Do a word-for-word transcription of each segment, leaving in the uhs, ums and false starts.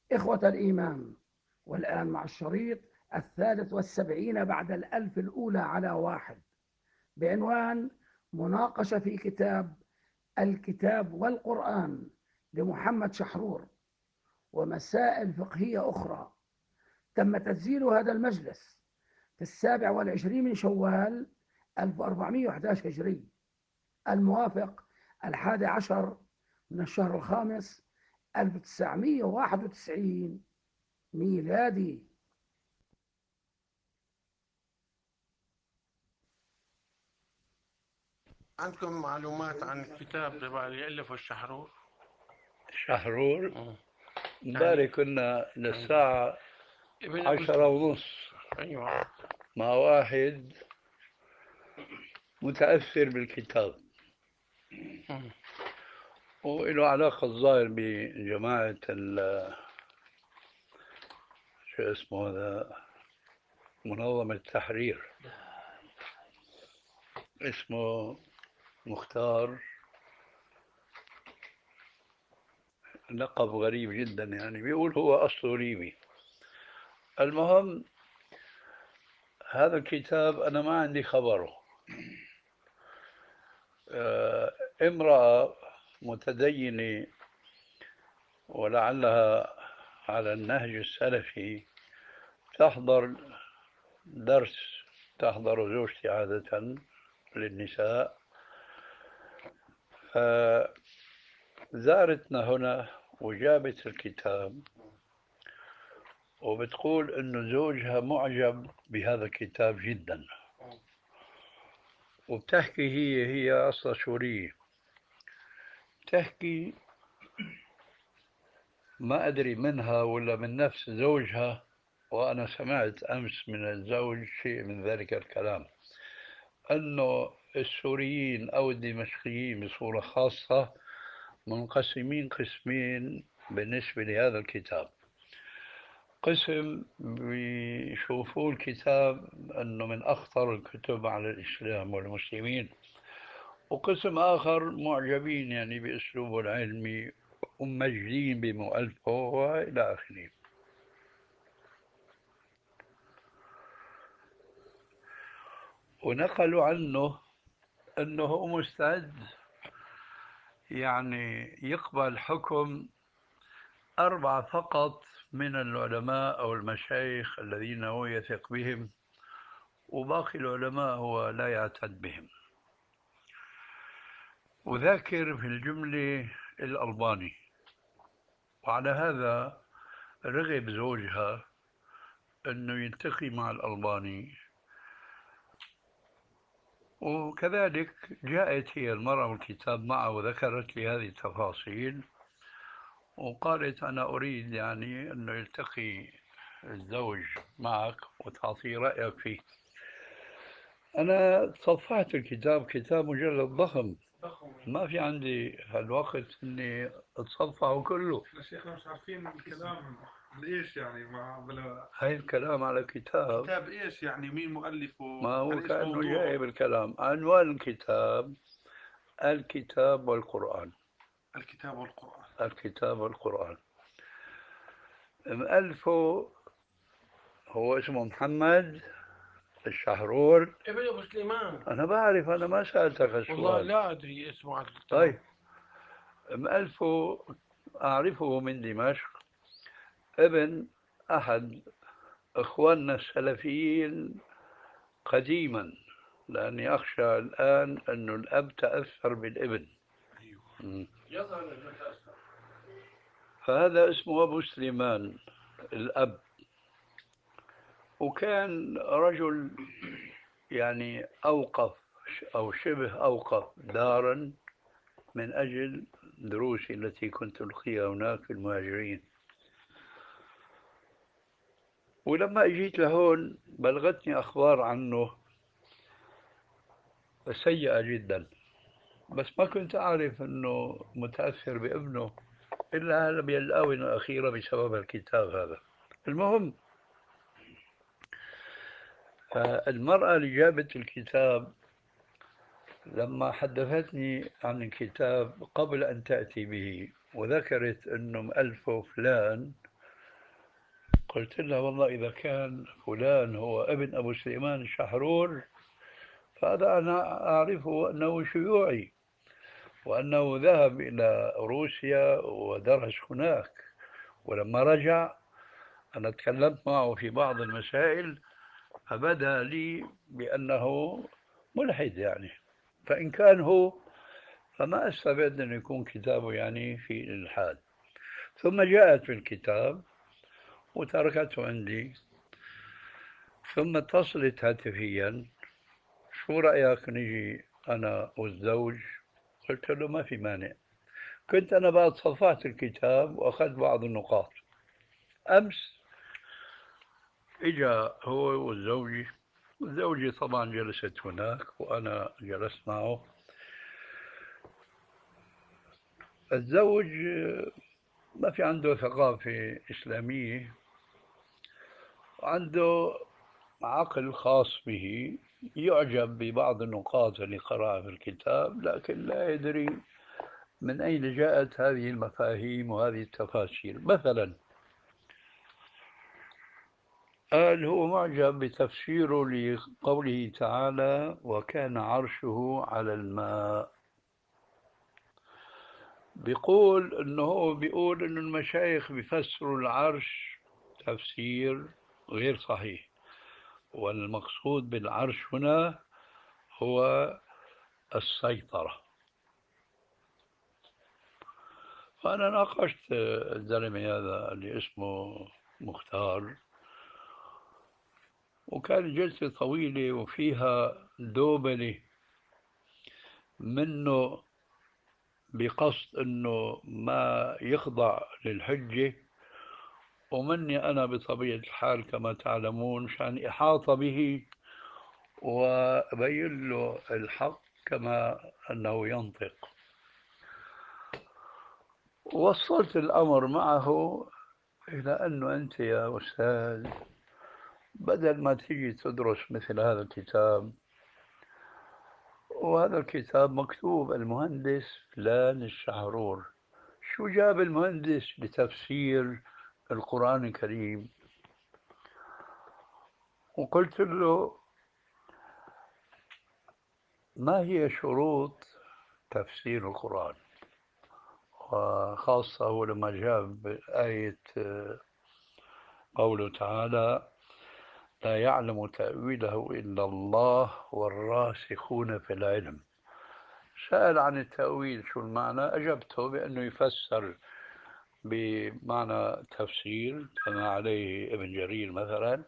إخوة الإيمان، والآن مع الشريط الثالث والسبعين بعد الألف الأولى على واحد، بعنوان مناقشة في كتاب الكتاب والقرآن لمحمد شحرور ومسائل فقهية أخرى. تم تسجيل هذا المجلس في السابع والعشرين من شوال ألف وأربعمائة وأحد عشر هجري، الموافق الحادي عشر من الشهر الخامس ألف وتسعمائة وواحد وتسعين ميلادي. عندكم معلومات عن الكتاب تبع اللي ألفه الشحرور؟ شحرور مم. امبارح يعني كنا للساعة ابن عشرة مسلم. ونص أيوة. مع واحد متأثر بالكتاب مم. وله علاقة الظاهر بجماعة ال- شو اسمه هذا، منظمة التحرير، اسمه مختار، لقب غريب جدا، يعني بيقول هو أصله ليبي. المهم هذا الكتاب أنا ما عندي خبره. آه، امرأة متدينة ولعلها على النهج السلفي تحضر درس، تحضر زوجتي عادة للنساء، فزارتنا هنا وجابت الكتاب وبتقول إنه زوجها معجب بهذا الكتاب جدا، وبتحكي هي هي أصلا سورية، تحكي ما أدري منها ولا من نفس زوجها، وأنا سمعت أمس من الزوج شيء من ذلك الكلام، أنه السوريين أو الدمشقيين بصورة خاصة منقسمين قسمين بالنسبة لهذا الكتاب. قسم بيشوفوا الكتاب أنه من أخطر الكتب على الإسلام والمسلمين، وقسم آخر معجبين يعني بأسلوبه العلمي ومجدين بمؤلفه وإلى آخره. ونقلوا عنه أنه هو مستعد يعني يقبل حكم أربعة فقط من العلماء أو المشايخ الذين هو يثق بهم، وباقي العلماء هو لا يعتد بهم، وذاكر في الجملة الألباني. وعلى هذا رغب زوجها أنه يلتقي مع الألباني، وكذلك جاءت هي المرأة والكتاب معه وذكرت لي هذه التفاصيل، وقالت أنا أريد يعني أنه يلتقي الزوج معك وتعطي رأيك فيه. أنا تصفحت الكتاب، كتاب مجلد ضخم، ما في عندي هالوقت إني أتصفحه كله. يا شيخنا مش عارفين الكلام ليش يعني ما بلا هاي الكلام على كتاب، كتاب ايش يعني مين مؤلفه ما هو عن ايش كأنه جاي موضوعه. بالكلام. عنوان الكتاب الكتاب والقرآن. الكتاب والقرآن. الكتاب والقرآن مؤلفه هو اسمه محمد الشحرور. ابن أبو سليمان. أنا بعرف، أنا ما سألتك والله السؤال. لا أدري اسمه على الكتاب. طيب، مؤلفه أعرفه من دمشق، ابن أحد إخواننا السلفيين قديما، لأني أخشى الآن أن الأب تأثر بالابن. ايوه. يظهر أنه تأثر. فهذا اسمه أبو سليمان الأب، وكان رجل يعني أوقف أو شبه أوقف دارا من أجل دروسي التي كنت ألقيها هناك في المهاجرين. ولما أجيت لهون بلغتني أخبار عنه سيئة جدا، بس ما كنت أعرف أنه متأثر بابنه إلا هلا بالآونة الأخيرة بسبب الكتاب هذا. المهم، المرأة اللي جابت الكتاب لما حدثتني عن الكتاب قبل أن تأتي به وذكرت أنه مؤلفه فلان، قلت لها والله إذا كان فلان هو ابن أبو سليمان الشحرور فهذا أنا أعرفه أنه شيوعي، وأنه ذهب إلى روسيا ودرس هناك، ولما رجع أنا تكلمت معه في بعض المسائل فبدا لي بأنه ملحد يعني، فإن كان هو فما أستبعد أن يكون كتابه يعني في الإلحاد. ثم جاءت في الكتاب وتركته عندي، ثم اتصلت هاتفيا: شو رأيك نجي أنا والزوج؟ قلت له ما في مانع. كنت أنا بعد صفحت الكتاب وأخذت بعض النقاط. أمس إجا هو والزوجي، زوجي طبعا جلست هناك وأنا جلست معه. الزوج ما في عنده ثقافة إسلامية، عنده عقل خاص به، يعجب ببعض النقاط اللي قرأها في الكتاب، لكن لا يدري من أين جاءت هذه المفاهيم وهذه التفاسير. مثلا قال هو معجب بتفسيره لقوله تعالى: وكان عرشه على الماء. بيقول انه هو بيقول انه المشايخ بيفسروا العرش تفسير غير صحيح، والمقصود بالعرش هنا هو السيطرة. فأنا ناقشت الزلمة هذا اللي اسمه مختار، وكانت جلسة طويلة وفيها دوبلة منه بقصد أنه ما يخضع للحجة، ومني أنا بطبيعة الحال كما تعلمون مشان إحاطة به وأبين له الحق كما أنه ينطق. وصلت الأمر معه إلى أنه أنت يا أستاذ بدل ما تيجي تدرس مثل هذا الكتاب، وهذا الكتاب مكتوب المهندس فلان الشحرور، شو جاب المهندس لتفسير القرآن الكريم؟ وقلت له ما هي شروط تفسير القرآن، وخاصة لما جاب آية قوله تعالى: لا يعلم تأويله إلا الله والراسخون في العلم. سأل عن التأويل شو المعنى، أجبته بأنه يفسر بمعنى تفسير كما عليه ابن جرير مثلا.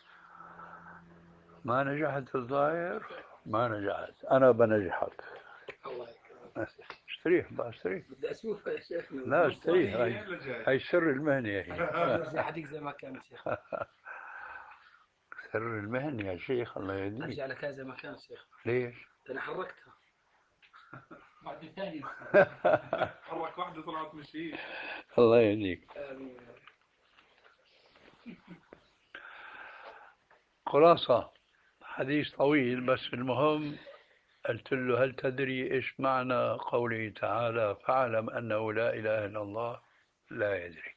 ما نجحت الظاهر، ما نجحت، أنا بنجحك. الله يكرمك. استريح بقى، استريح. بدي اشوفها يا شيخنا. لا استريح، هاي هاي سر المهنة هي. ارجع هديك زي ما كان شيخ. سر المهنة يا شيخ، الله يهديك. ارجع لك زي ما كان شيخ. ليش؟ انا حركتها. بعد الثاني حرك واحدة طلعت مشي. الله يهديك. آمين. خلاصة حديث طويل، بس المهم قلت له: هل تدري إيش معنى قوله تعالى فاعلم أنه لا إله إلا الله؟ لا يدري.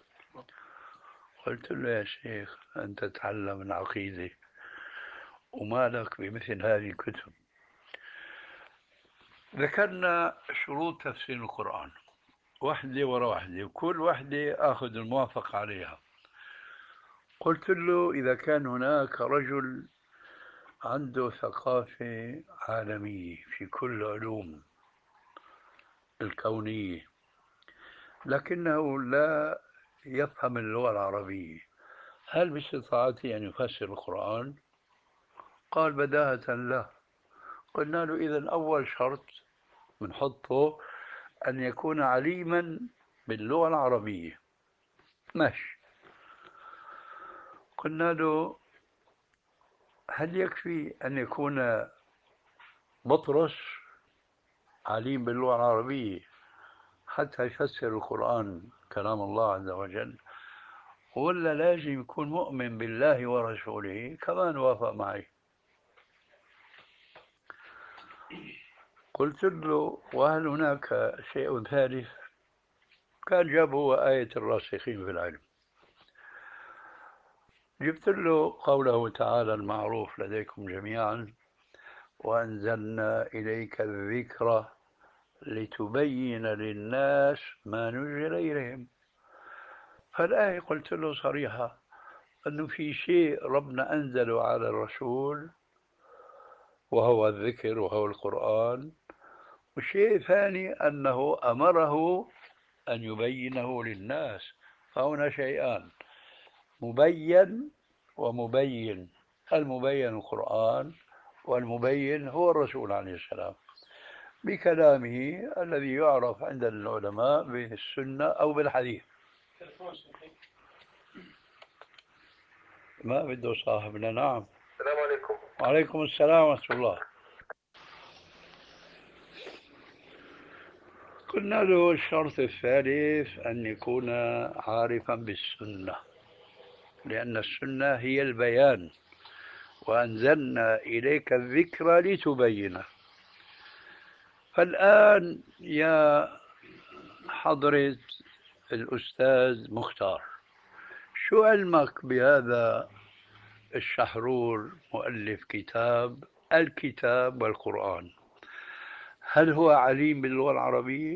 قلت له: يا شيخ أنت تتعلم العقيدة وما لك بمثل هذه الكتب. ذكرنا شروط تفسير القرآن واحدة ورا واحدة، وكل واحدة أخذ الموافق عليها. قلت له: إذا كان هناك رجل عنده ثقافة عالمية في كل العلوم الكونية لكنه لا يفهم اللغة العربية، هل باستطاعته أن يفسر القرآن؟ قال: بداهة لا. قلنا له: إذن أول شرط بنحطه أن يكون عليما باللغة العربية. ماشي. قلنا له: هل يكفي أن يكون مطرس عليم باللغة العربية حتى يفسر القرآن كلام الله عز وجل، ولا لازم يكون مؤمن بالله ورسوله؟ كمان وافق معي. قلت له: وهل هناك شيء ثالث؟ كان جاب هو آية الراسخين في العلم. جبت له قوله تعالى المعروف لديكم جميعا: وأنزلنا إليك الذكر لتبين للناس ما نزل إليهم. فالآية قلت له صريحة أنه في شيء ربنا أنزله على الرسول وهو الذكر وهو القرآن، وشيء ثاني أنه أمره أن يبينه للناس. فهنا شيئان: مبين ومبين. المبين القرآن، والمبين هو الرسول عليه السلام بكلامه الذي يعرف عند العلماء بالسنة أو بالحديث. ما بده صاحبنا. نعم. السلام عليكم. وعليكم السلام ورحمة الله. قلنا له الشرط الثالث أن يكون عارفا بالسنة، لأن السنة هي البيان، وأنزلنا إليك الذكر لتبينه. فالآن يا حضرة الأستاذ مختار، شو علمك بهذا الشحرور مؤلف كتاب الكتاب والقرآن؟ هل هو عليم باللغة العربية؟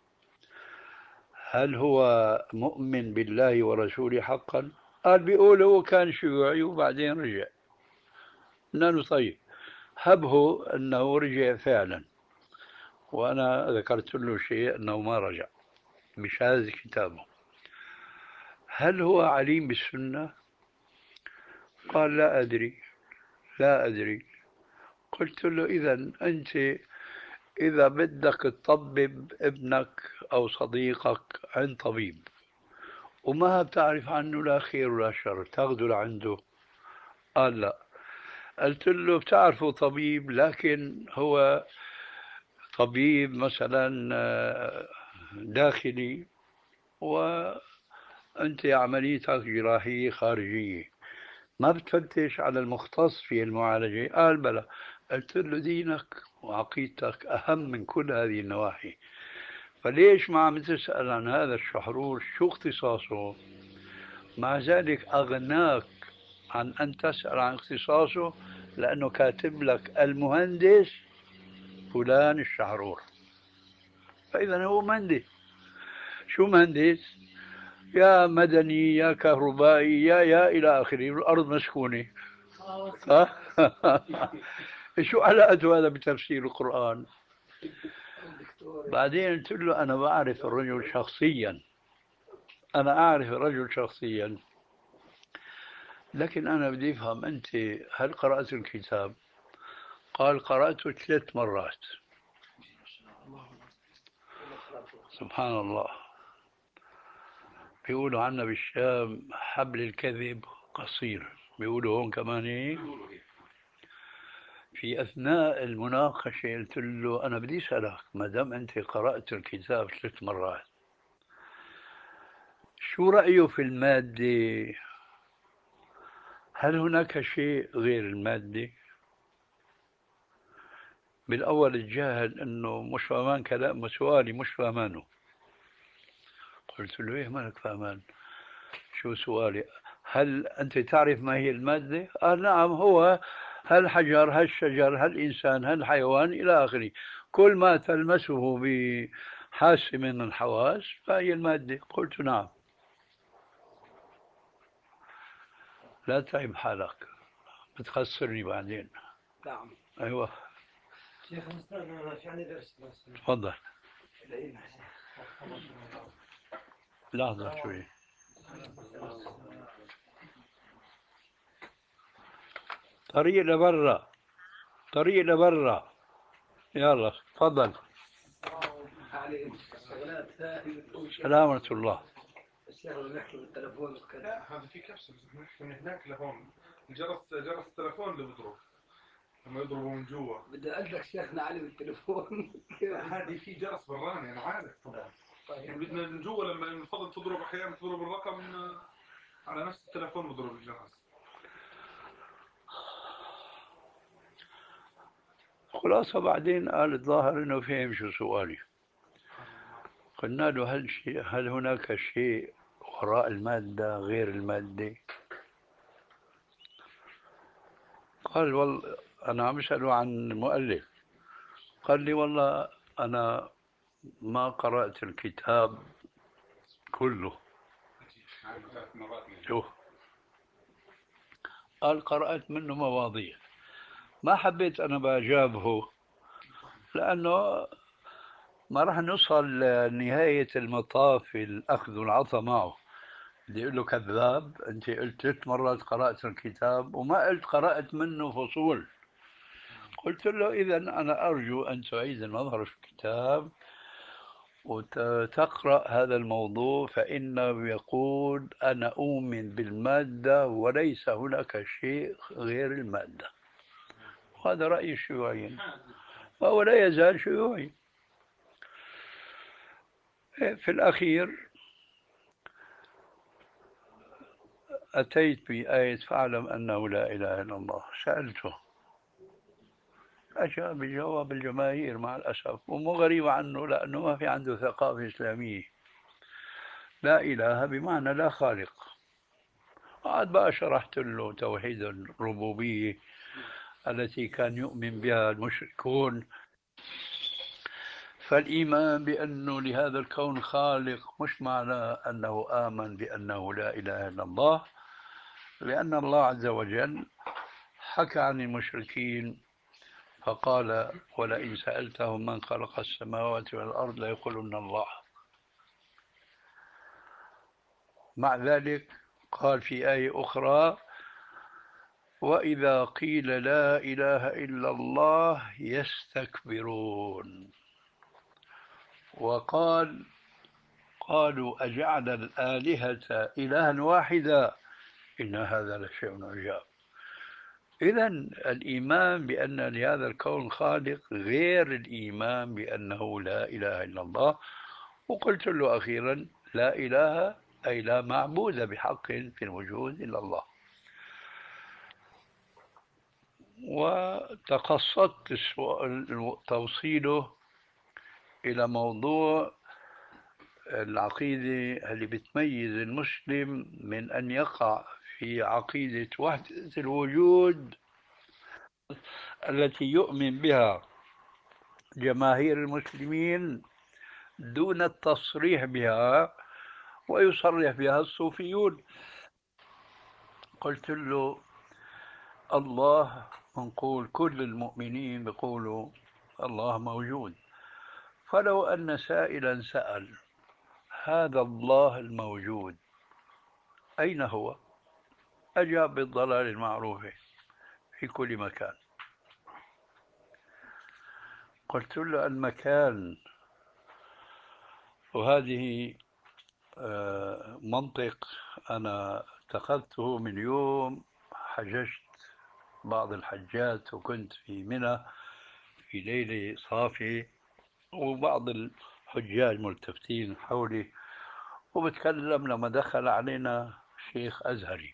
هل هو مؤمن بالله ورسوله حقا؟ قال بيقول هو كان شيوعي وبعدين رجع. قلنا له طيب هبه أنه رجع فعلا، وأنا ذكرت له شيء أنه ما رجع بشهادة كتابه. هل هو عليم بالسنة؟ قال لا أدري لا أدري. قلت له إذن أنت إذا بدك تطبب ابنك أو صديقك عند طبيب وما بتعرف عنه لا خير ولا شر، تاخذه لعنده؟ قال لا. قلت له بتعرفه طبيب لكن هو طبيب مثلا داخلي وأنت عمليتك جراحية خارجية، ما بتفتش على المختص في المعالجة؟ قال بلى. قلت له دينك وعقيدتك أهم من كل هذه النواحي، فليش ما عم تسأل عن هذا الشحرور شو اختصاصه؟ مع ذلك أغناك عن أن تسأل عن اختصاصه لأنه كاتب لك المهندس فلان الشحرور. فإذا هو مهندس. شو مهندس؟ يا مدني يا كهربائي يا يا إلى آخره، الأرض مسكونة. شو علاقته هذا بتفسير القرآن؟ بعدين قلت له أنا بعرف الرجل شخصيا، أنا أعرف الرجل شخصيا، لكن أنا بدي أفهم أنت هل قرأت الكتاب؟ قال قرأته ثلاث مرات. سبحان الله. بيقولوا عنا بالشام حبل الكذب قصير، بيقولوا هون كمان إيه؟ في أثناء المناقشة قلت له أنا بدي أسألك ما دام أنت قرأت الكتاب ثلاث مرات، شو رأيه في المادة؟ هل هناك شيء غير المادة؟ بالأول الجاهل أنه مش فاهمان كلام سؤالي، مش فاهمانه. قلت له إيه مالك فاهمان؟ شو سؤالي؟ هل أنت تعرف ما هي المادة؟ قال نعم، هو هالحجر هالشجر هالإنسان هالحيوان إلى آخره، كل ما تلمسه بحاسة من الحواس فهي المادة. قلت نعم. لا تعب حالك بتخسرني بعدين. نعم. أيوة شيخ مستر أنا في عندي درس بس. تفضل. لحظة شوي. طريق لبرا، طريق لبرا، يلا تفضل. السلام ورحمة الله. الشيخ بنحكي بالتليفون وكذا. هذا في كبسة بس بنحكي من هناك لهون. الجرس جرس التليفون اللي بيضرب لما يضربوا من جوا. بدي أقول لك شيخنا علي بالتليفون. هذه في جرس براني أنا عارف طبعا. يعني بدنا من جوا لما الفضل تضرب أحيانا تضرب الرقم على نفس التليفون بضرب الجرس. خلاصة بعدين قال الظاهر انه فهم شو سؤالي. قلنا له هل شيء هل هناك شيء وراء المادة غير المادة؟ قال والله أنا عم أسأله عن المؤلف. قال لي والله أنا ما قرأت الكتاب كله. شوف، قال قرأت منه مواضيع. ما حبيت أنا بجابه لأنه ما راح نوصل لنهاية المطاف في الأخذ والعطاء معه. بدي أقول له كذاب، أنت قلت ثلاث مرات قرأت الكتاب وما قلت قرأت منه فصول. قلت له إذا أنا أرجو أن تعيد النظر في الكتاب وتقرأ هذا الموضوع، فإنه يقول أنا أؤمن بالمادة وليس هناك شيء غير المادة. وهذا رأي الشيوعيين، وهو لا يزال شيوعي. في الأخير أتيت بآية فاعلم أنه لا إله إلا الله. سألته، أجاب بجواب الجماهير مع الأسف، ومو غريب عنه لأنه ما في عنده ثقافة إسلامية. لا إله بمعنى لا خالق. عاد بقى شرحت له توحيد الربوبية التي كان يؤمن بها المشركون. فالإيمان بأنه لهذا الكون خالق مش معنى أنه آمن بأنه لا إله إلا الله، لأن الله عز وجل حكى عن المشركين فقال ولئن سألتهم من خلق السماوات والأرض ليقولن الله. مع ذلك قال في آية أخرى وإذا قيل لا إله إلا الله يستكبرون. وقال قالوا أجعل الآلهة إلها واحدا إن هذا لشيء عجاب. إذن الإيمان بأن لهذا الكون خالق غير الإيمان بأنه لا إله إلا الله. وقلت له أخيرا لا إله أي لا معبود بحق في الوجود إلا الله. وتقصدت توصيله إلى موضوع العقيدة اللي بتميز المسلم من أن يقع في عقيدة وحدة الوجود التي يؤمن بها جماهير المسلمين دون التصريح بها ويصرح بها الصوفيون. قلت له الله نقول كل المؤمنين بيقولوا الله موجود، فلو أن سائلا سأل هذا الله الموجود أين هو؟ أجاب بالضلال المعروفة في كل مكان. قلت له المكان، وهذه منطق أنا اتخذته من يوم حججت بعض الحجات وكنت في منى في ليلة صافية وبعض الحجاج ملتفتين حولي وبتكلم لما دخل علينا شيخ أزهري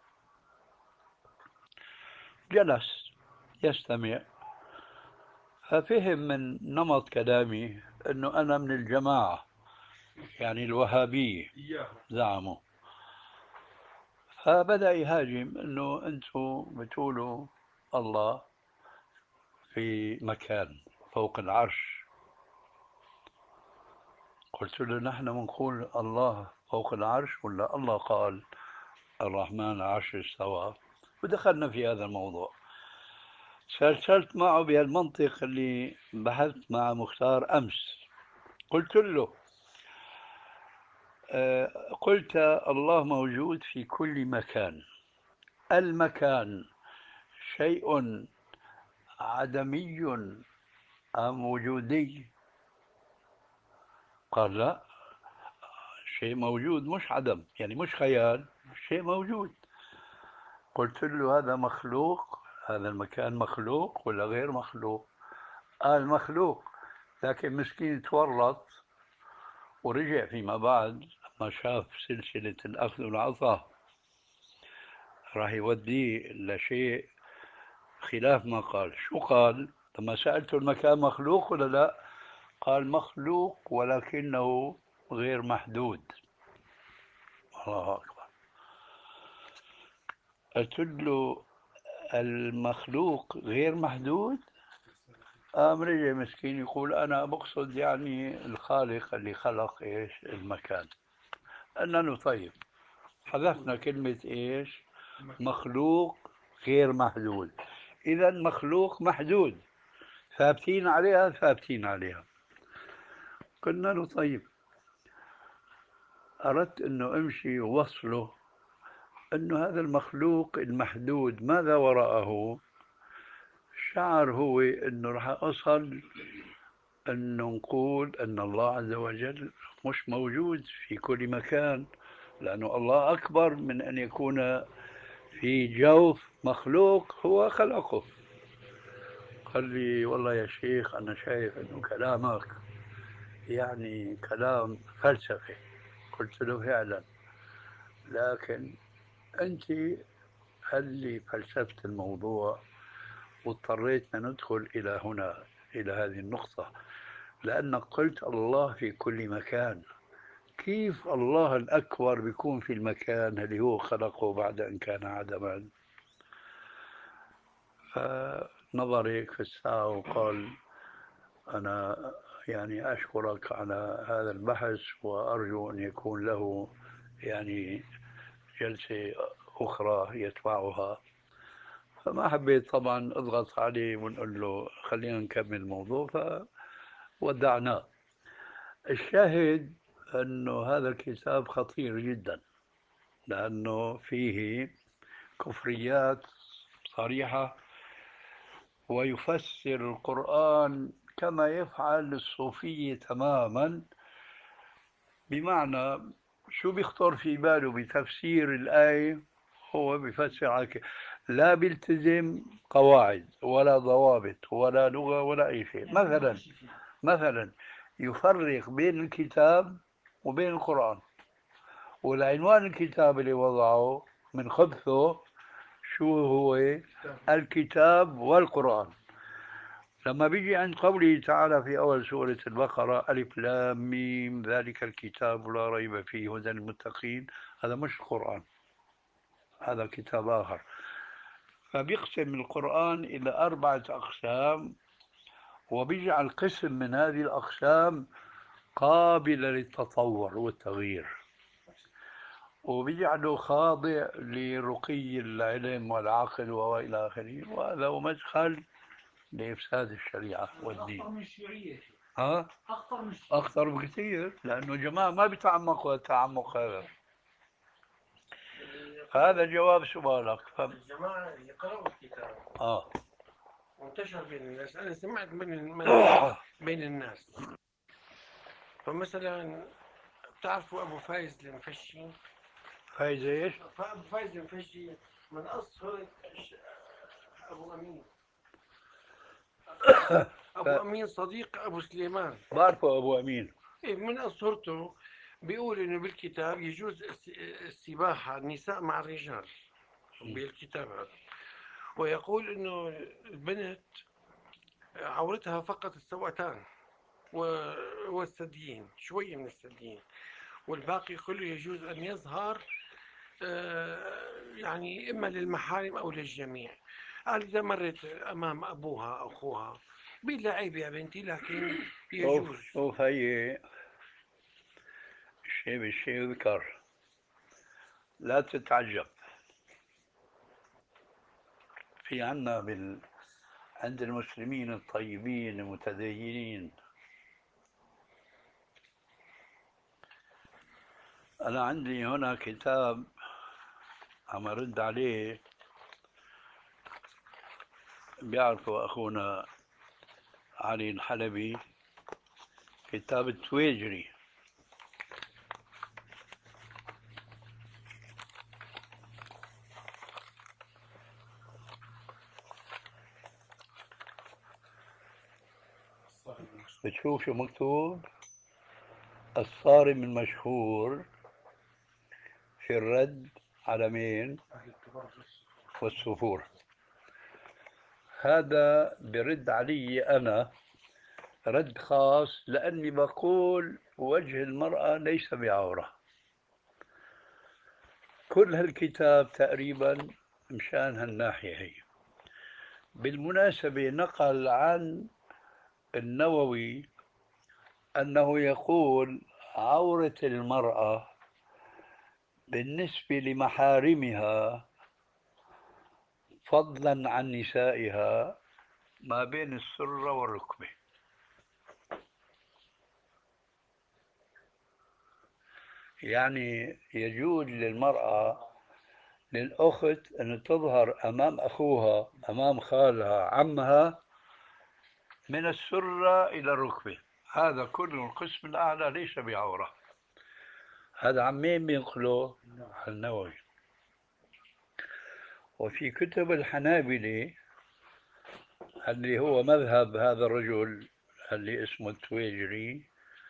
جلس يستمع، ففهم من نمط كلامي أنه أنا من الجماعة يعني الوهابية زعموا، فبدأ يهاجم أنه أنتم بتقولوا الله في مكان فوق العرش. قلت له نحن بنقول الله فوق العرش ولا الله قال الرحمن العرش استوى؟ ودخلنا في هذا الموضوع. سلسلت معه بهالمنطق اللي بحثت مع مختار أمس. قلت له قلت الله موجود في كل مكان، المكان شيء عدمي أم وجودي؟ قال لا، شيء موجود مش عدم، يعني مش خيال، شيء موجود. قلت له هذا مخلوق، هذا المكان مخلوق ولا غير مخلوق؟ قال مخلوق، لكن مسكين تورط ورجع فيما بعد ما شاف سلسلة الأخذ والعطاء راح يوديه لشيء خلاف ما قال. شو قال؟ لما سألته المكان مخلوق ولا لا؟ قال مخلوق ولكنه غير محدود. الله أكبر. قلت له المخلوق غير محدود. قام رجع مسكين يقول أنا بقصد يعني الخالق اللي خلق إيش المكان. قلنا له طيب، حذفنا كلمة إيش مخلوق غير محدود، إذا مخلوق محدود، ثابتين عليها ثابتين عليها. قلنا له طيب، أردت أنه أمشي ووصله أنه هذا المخلوق المحدود ماذا وراءه. شعر هو أنه راح أصل أنه نقول أن الله عز وجل مش موجود في كل مكان، لأنه الله أكبر من أن يكون في جوف مخلوق هو خلقه. قال لي والله يا شيخ أنا شايف أنه كلامك يعني كلام فلسفي. قلت له فعلا، لكن أنت هل فلسفة الموضوع واضطريتنا ندخل إلى هنا إلى هذه النقطة، لأنك قلت الله في كل مكان. كيف الله الأكبر بيكون في المكان اللي هو خلقه بعد أن كان عدما؟ فنظر هيك في الساعة وقال أنا يعني أشكرك على هذا البحث وأرجو أن يكون له يعني جلسة أخرى يتبعها. فما حبيت طبعا أضغط عليه ونقول له خلينا نكمل الموضوع، فودعناه. الشاهد أنه هذا الكتاب خطير جدا، لأنه فيه كفريات صريحة، ويفسر القرآن كما يفعل الصوفية تماما. بمعنى شو بيخطر في باله بتفسير الآية هو بيفسر، لا بيلتزم قواعد ولا ضوابط ولا لغة ولا أي شيء. مثلا مثلا يفرق بين الكتاب وبين القرآن، والعنوان الكتاب اللي وضعه من خبثه شو هو؟ الكتاب والقرآن. لما بيجي عند قوله تعالى في أول سورة البقرة ألف لام ميم ذلك الكتاب لا ريب فيه هدى للمتقين، هذا مش القرآن، هذا كتاب آخر. فبيقسم القرآن إلى أربعة أقسام، وبيجعل قسم من هذه الأقسام قابل للتطور والتغيير، وبيجعله خاضع لرقي العلم والعقل وإلى آخره، وهذا هو مدخل لإفساد الشريعة والدين. أخطر من الشيوعية. ها؟ أخطر من الشيوعية. أخطر بكثير، لأنه جماعة ما بيتعمقوا التعمق هذا. هذا جواب سؤالك. ف... الجماعة يقرأوا الكتاب آه وانتشر بين الناس. أنا سمعت بين الم- بين الناس. فمثلا بتعرفوا أبو فايز المفشي؟ فايز إيش؟ فأبو فايز المفشي من أصل أبو أمين. أبو أمين صديق أبو سليمان. بعرفه أبو أمين. إيه، من أسرته بيقول إنه بالكتاب يجوز الس- السباحة النساء مع الرجال بالكتاب هذا، ويقول إنه البنت عورتها فقط السوأتان و- والثديين، شوية من الثديين، والباقي كله يجوز أن يظهر آه، يعني إما للمحارم أو للجميع. قال إذا مرت أمام أبوها أو أخوها بلا عيب يا بنتي، لكن يجوز. شوف شوف هي الشيء بالشيء يذكر، لا تتعجب. في عنا بال... عند المسلمين الطيبين المتدينين، أنا عندي هنا كتاب عم أرد عليه، بيعرفوا أخونا علي الحلبي، كتاب التويجري. بتشوف شو مكتوب؟ الصارم المشهور في الرد على مين؟ والسفور. هذا برد علي أنا رد خاص، لأني بقول وجه المرأة ليس بعورة. كل هالكتاب تقريبا مشان هالناحية هي. بالمناسبة نقل عن النووي أنه يقول عورة المرأة بالنسبة لمحارمها فضلا عن نسائها ما بين السرة والركبة. يعني يجوز للمرأة للأخت أن تظهر أمام أخوها أمام خالها عمها من السرة إلى الركبة، هذا كله القسم الأعلى ليس بعورة. هذا عمين بينقله عن النووي. وفي كتب الحنابلة اللي هو مذهب هذا الرجل اللي اسمه التويجري،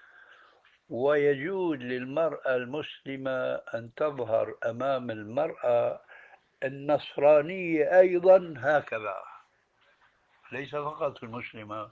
ويجوز للمرأة المسلمة أن تظهر أمام المرأة النصرانية أيضا هكذا، ليس فقط المسلمة.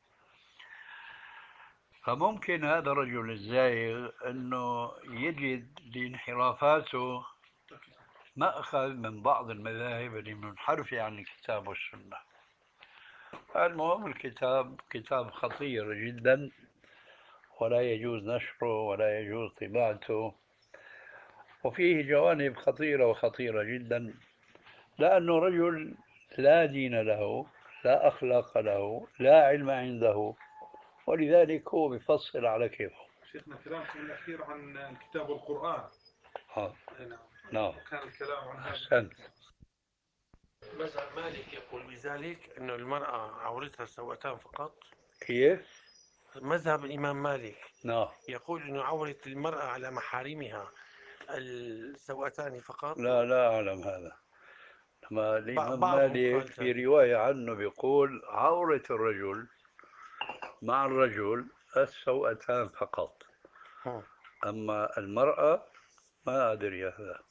فممكن هذا الرجل الزائغ أنه يجد لانحرافاته مأخذ من بعض المذاهب اللي منحرفة عن الكتاب والسنة. المهم الكتاب كتاب خطير جدا، ولا يجوز نشره ولا يجوز طباعته، وفيه جوانب خطيرة وخطيرة جدا، لأنه رجل لا دين له، لا أخلاق له، لا علم عنده، ولذلك هو بيفصل على كيفه. شيخنا كلامكم الأخير عن الكتاب والقرآن. آه. نعم. نعم. كان الكلام عن هذا. أحسنت. مذهب مالك يقول بذلك أنه المرأة عورتها السوأتان فقط. كيف؟ مذهب الإمام مالك نعم. يقول أنه عورة المرأة على محارمها السوأتان فقط. لا لا أعلم هذا. لما الإمام بعضهم مالك قال في ذلك. رواية عنه بيقول عورة الرجل مع الرجل السوأتان فقط، هم. أما المرأة ما أدري هذا.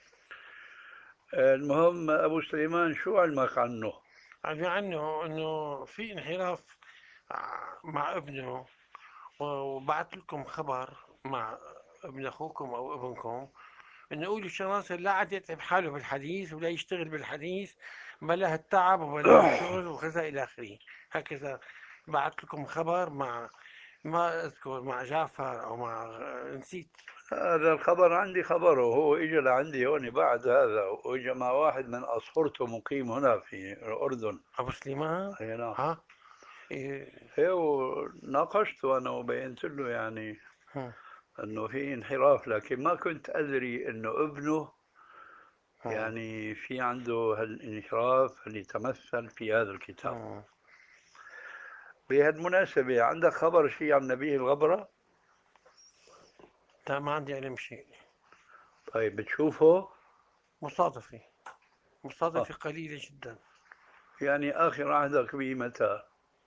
المهم أبو سليمان شو علمك عنه؟ علمي عنه أنه في انحراف مع ابنه، وبعث لكم خبر مع ابن أخوكم أو ابنكم انه يقولوا شناصر لا عاد يتعب حاله بالحديث ولا يشتغل بالحديث، بلا التعب وبلا الشغل وكذا الى اخره. هكذا بعث لكم خبر مع ما اذكر مع جعفر او مع نسيت. هذا الخبر عندي خبره، هو اجى لعندي هون بعد هذا، واجى مع واحد من اصفرته مقيم هنا في الاردن. ابو سليمان. اي نعم. ها إيه. ايه وناقشته انا وبينت له يعني هم. انه في انحراف، لكن ما كنت ادري انه ابنه هم. يعني في عنده هالانحراف اللي يتمثل في هذا الكتاب. هم. بهالمناسبة عندك خبر شيء عن نبيه الغبرة؟ لا ما عندي علم شيء. طيب بتشوفه؟ مصادفة مصادفة آه. قليلة جدا. يعني آخر عهدك به متى؟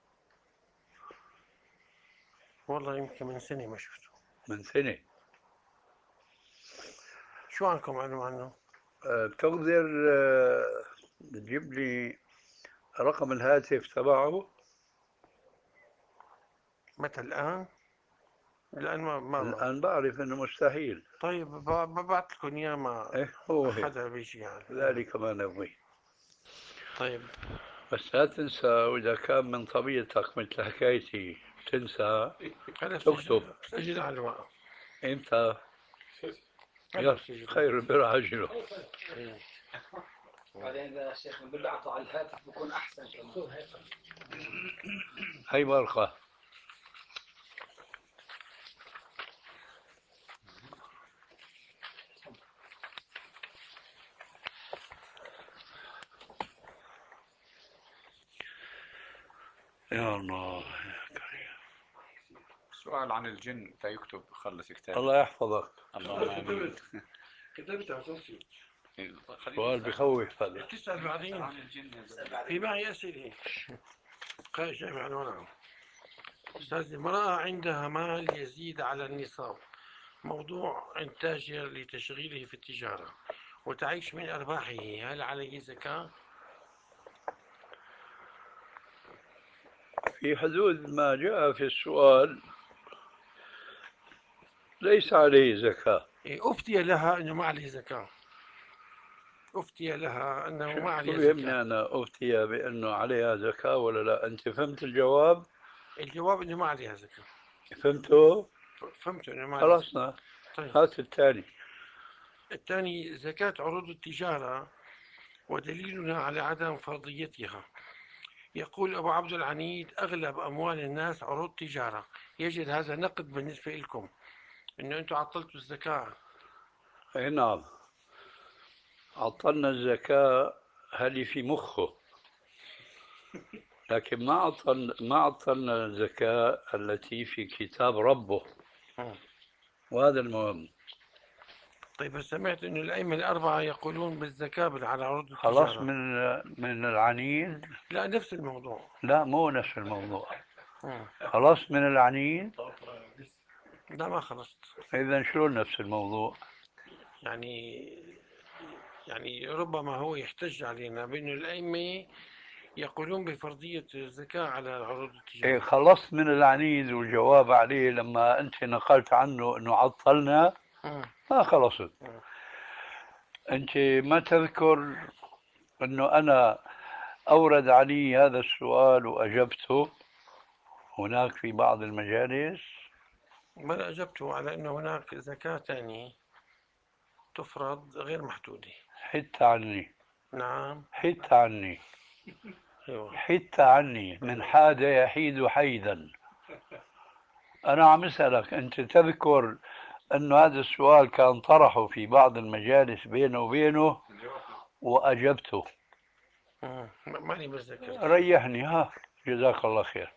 والله يمكن من سنة ما شفته. من سنة. شو عندكم علم عنه؟ أه بتقدر أه تجيب لي رقم الهاتف تبعه؟ متى الآن؟ الآن ما ما الآن بعرف أنه مستحيل. طيب ببعث لكم إياه مع إيه هو هيك. حدا بيجي يعني. ذلك ما نبغي. طيب بس لا تنسى، وإذا كان من طبيعتك مثل حكايتي تنسى أنا تكتب. سجل على الورق. إمتى؟ أنا يلا بسجل. خير البر عاجله. بعدين إذا الشيخ ببعته على الهاتف بكون أحسن كمان. هي ورقة. يا الله يا كريم. سؤال عن الجن فيكتب خلص كتاب. الله يحفظك. اللهم امين. كتبت على صوتي. سؤال بخوف هذا. تسأل بعدين. في معي أسئلة. قال جامع الورع. أستاذ، امرأة عندها مال يزيد على النصاب، موضوع إنتاجها لتشغيله في التجارة وتعيش من أرباحه، هل عليه زكاة؟ في حدود ما جاء في السؤال ليس عليه زكاة. أفتي لها أنه ما عليه زكاة. أفتي لها أنه ما عليها شو يهمني زكاة. أنا أفتي بأنه عليها زكاة ولا لا؟ أنت فهمت الجواب؟ الجواب أنه ما عليها زكاة. فهمته؟ فهمت أنه ما عليها زكاة. خلصنا. طيب هات الثاني. الثاني زكاة عروض التجارة ودليلنا على عدم فرضيتها. يقول أبو عبد العنيد أغلب أموال الناس عروض تجارة. يجد هذا نقد بالنسبة لكم أنه أنتم عطلتوا الزكاة. أي نعم، عطلنا الزكاة هذه في مخه، لكن ما عطلنا ما عطلنا الزكاة التي في كتاب ربه، مم. وهذا المهم. طيب سمعت أن الأئمة الأربعة يقولون بالزكاة على عروض خلاص التجارة. من من العنيد. لا نفس الموضوع. لا مو نفس الموضوع. مم. خلاص من العنيد. لا ما خلصت. إذا شلون نفس الموضوع؟ يعني يعني ربما هو يحتج علينا بأن الأئمة يقولون بفرضية الزكاة على عروض إيه التجارة. خلصت من العنيد، والجواب عليه لما أنت نقلت عنه أنه عطلنا مم. ما خلصت. مم. أنت ما تذكر أنه أنا أورد علي هذا السؤال وأجبته هناك في بعض المجالس؟ بل أجبته على أن هناك زكاة ثانية تفرض غير محدودة. حت عني، نعم. حت عني، أيوة. حت عني، من حاد يحيد حيدا. أنا عم أسألك، أنت تذكر أنه هذا السؤال كان طرحه في بعض المجالس بينه وبينه وأجبته؟ مم. ماني بتذكر. ريحني ها، جزاك الله خير.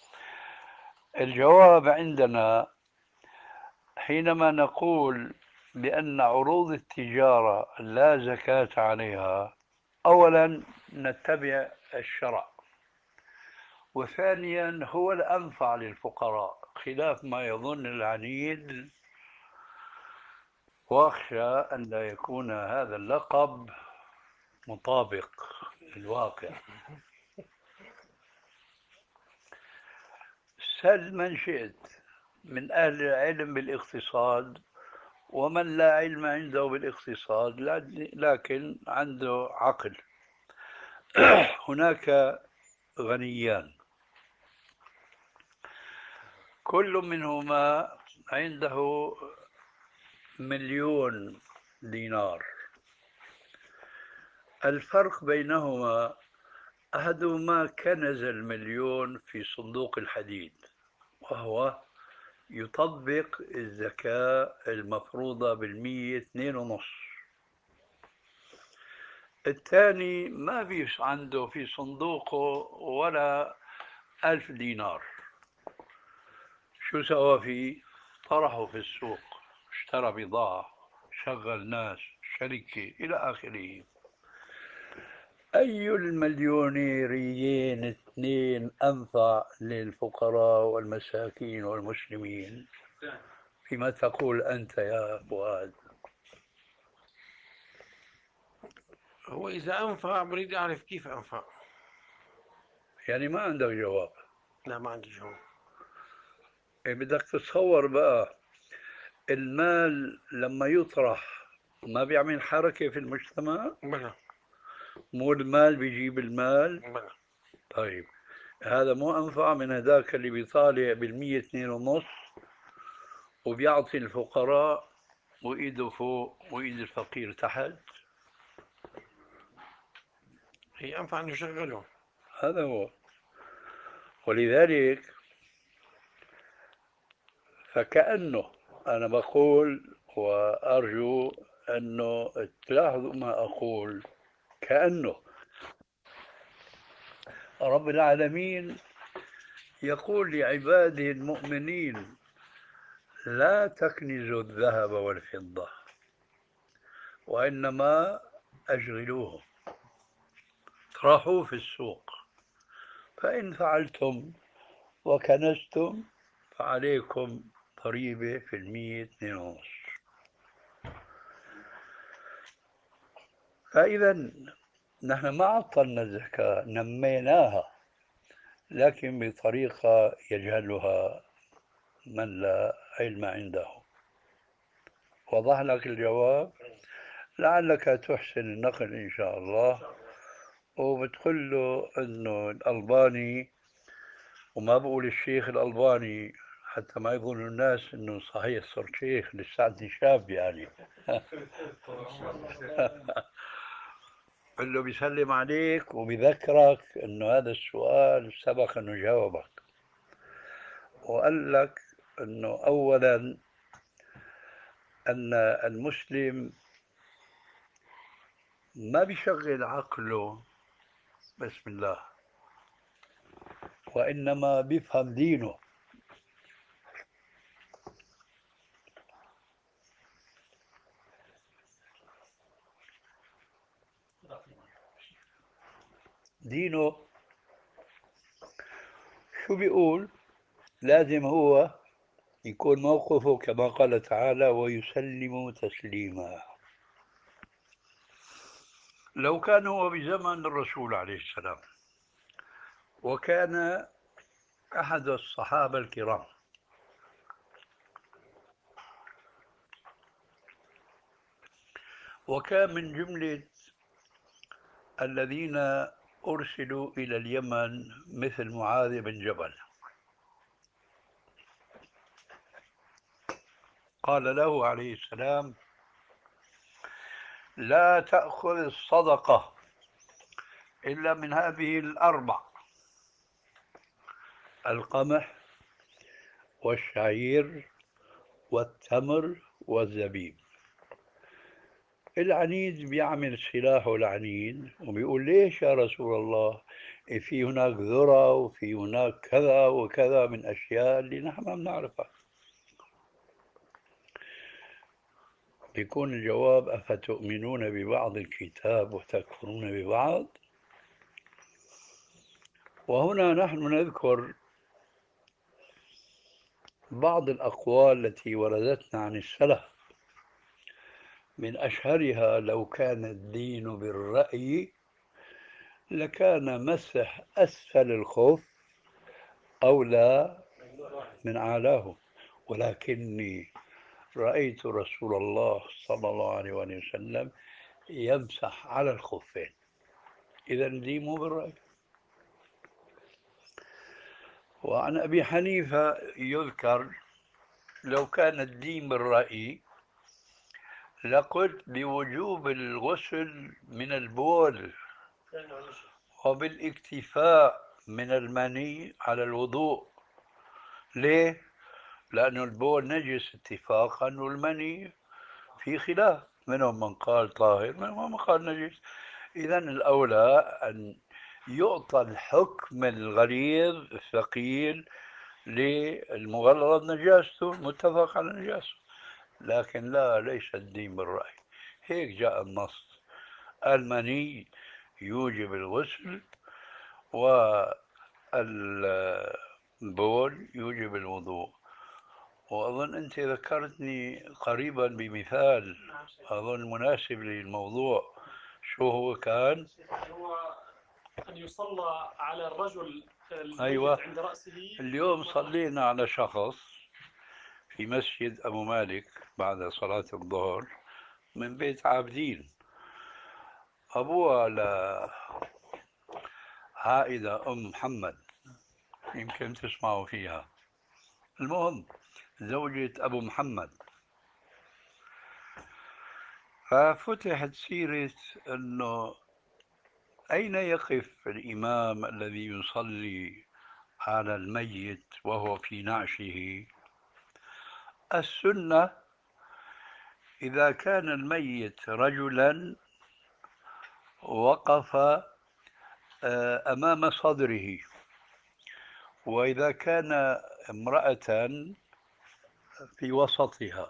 الجواب عندنا حينما نقول بأن عروض التجارة لا زكاة عليها، أولا نتبع الشرع، وثانيا هو الأنفع للفقراء، خلاف ما يظن العنيد، وأخشى أن لا يكون هذا اللقب مطابق للواقع. سل من شئت من أهل العلم بالاقتصاد ومن لا علم عنده بالاقتصاد لكن عنده عقل. هناك غنيان كل منهما عنده مليون دينار، الفرق بينهما أحدهما كنز المليون في صندوق الحديد وهو يطبق الزكاة المفروضة بالمية اثنين ونص. الثاني ما فيش عنده في صندوقه ولا ألف دينار. شو سوى فيه؟ طرحه في السوق، اشترى بضاعة، شغل ناس، شركة إلى آخره. أي المليونيريين اثنين أنفع للفقراء والمساكين والمسلمين؟ فيما تقول أنت يا فؤاد؟ هو إذا أنفع بريد أعرف كيف أنفع. يعني ما عندك جواب؟ لا ما عندي جواب. إيه بدك تتصور بقى، المال لما يطرح ما بيعمل حركة في المجتمع؟ بلى. مو المال بيجيب المال؟ بلى. طيب هذا مو أنفع من هذاك اللي بيطالع بالمية اثنين ونص وبيعطي الفقراء وإيده فوق وإيد الفقير تحت؟ هي أنفع أن يشغلهم. هذا هو. ولذلك فكأنه أنا بقول وأرجو أنه تلاحظوا ما أقول، كأنه رب العالمين يقول لعباده المؤمنين لا تكنزوا الذهب والفضة وإنما أشغلوه، اطرحوه في السوق، فإن فعلتم وكنزتم فعليكم ضريبة في المية اثنين ونص. فإذا نحن ما عطلنا الزكاة، نميناها، لكن بطريقة يجهلها من لا علم عنده. وضح لك الجواب؟ لعلك تحسن النقل إن شاء الله، وبتقول له إنه الألباني، وما بقول الشيخ الألباني حتى ما يظن الناس إنه صحيح صرت شيخ، لساتني شاب يعني. قل له بيسلم عليك وبيذكرك إنه هذا السؤال سبق إنه جاوبك، وقال لك إنه أولا أن المسلم ما بيشغل عقله بسم الله، وإنما بيفهم دينه. دينه شو بيقول؟ لازم هو يكون موقفه كما قال تعالى ويسلم تسليما. لو كان هو بزمن الرسول عليه السلام وكان أحد الصحابة الكرام وكان من جملة الذين أرسلوا إلى اليمن مثل معاذ بن جبل، قال له عليه السلام لا تأخذ الصدقة إلا من هذه الأربع: القمح والشعير والتمر والزبيب. العنيد بيعمل سلاحه العنيد وبيقول ليش يا رسول الله؟ في هناك ذرة وفي هناك كذا وكذا من أشياء اللي نحن ما بنعرفها. بيكون الجواب أفتؤمنون ببعض الكتاب وتكفرون ببعض. وهنا نحن نذكر بعض الأقوال التي وردتنا عن السلف، من أشهرها لو كان الدين بالرأي لكان مسح أسفل الخف أولى من أعلاه، ولكني رأيت رسول الله صلى الله عليه وسلم يمسح على الخفين. إذا الدين مو بالرأي. وعن أبي حنيفة يذكر لو كان الدين بالرأي لقلت بوجوب الغسل من البول وبالاكتفاء من المني على الوضوء. ليه؟ لأن البول نجس اتفاقا والمني في خلاف، منهم من قال طاهر منهم من قال نجس. إذا الأولى أن يعطى الحكم الغليظ الثقيل للمغلظ نجاسته، متفق على نجاسته، لكن لا، ليس الدين بالرأي. هيك جاء النص: المني يوجب الغسل والبول يوجب الوضوء. وأظن أنت ذكرتني قريبا بمثال أظن مناسب للموضوع. شو هو كان؟ هو أن يصلى على الرجل الميت أيوة. عند رأسه. اليوم صلينا على شخص في مسجد أبو مالك بعد صلاة الظهر من بيت عابدين، أبوها لعائدة أم محمد، يمكن تسمعوا فيها. المهم زوجة أبو محمد. ففتحت سيرة أنه أين يقف الإمام الذي يصلي على الميت وهو في نعشه. السنة إذا كان الميت رجلا وقف أمام صدره، وإذا كان امرأة في وسطها.